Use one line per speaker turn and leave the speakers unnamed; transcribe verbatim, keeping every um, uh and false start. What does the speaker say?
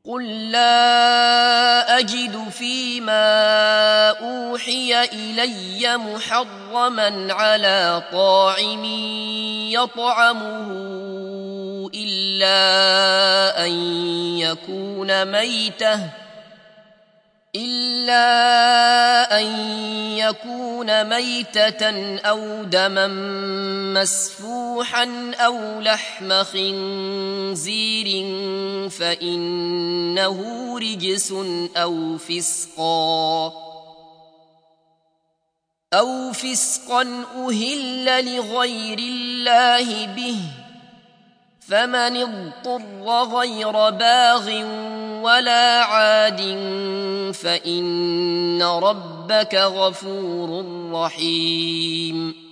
قل لا أجد فيما أوحي إلي محرما على طاعم يطعمه إلا أن يكون ميتة إلا أن يكون ميتة أو دما مسفوحا أو لحم خنزير فإنه رجس أو فسقا أو فسقا أهل لغير الله به فمن اضطر غير باغ ولا عاد فإن ربك غفور رحيم